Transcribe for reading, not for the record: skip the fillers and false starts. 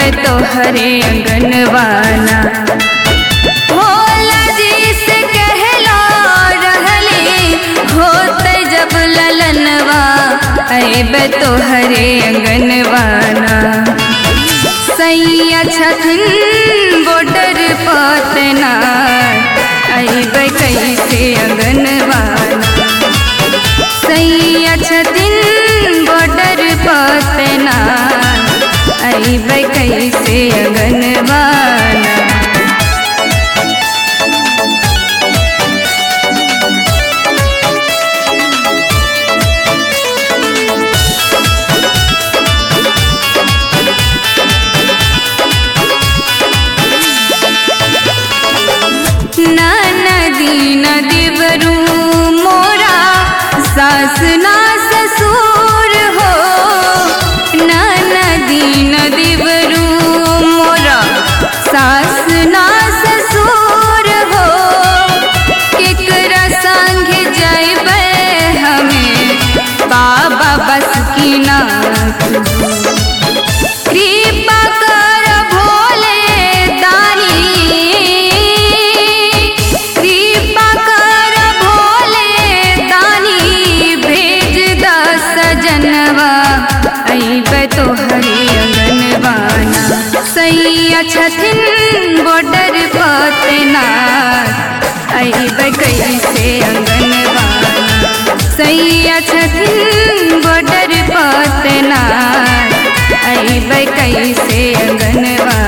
अइबे तोहरे अंगनवाना। भोला जी से कहला रहली होते जब ललनवा अइबे तोहरे अंगनवाना। सैया छथिन बॉर्डर पतना अइबे कैसे अंगनवाना। सैया छथिन बॉर्डर पतना अइबे कैसे अंगनवाना। नदी नदीवरू मोरा सास ना ससुर हो। नदी नदीवरू मोरा सास ना ससुर हो। केकरा संग जाइबे हमें बाबा बस की नाथ। कृपा कर भोले दानी, कृपा कर भोले दानी भेज द सजनवा अइबे तोहरे अंगनवाना। सैया छथिन बॉर्डर पतना अइबे कैसे अंगनवाना। सैया छथिन बॉर्डर पतना अइबे कैसे अंगनवाना।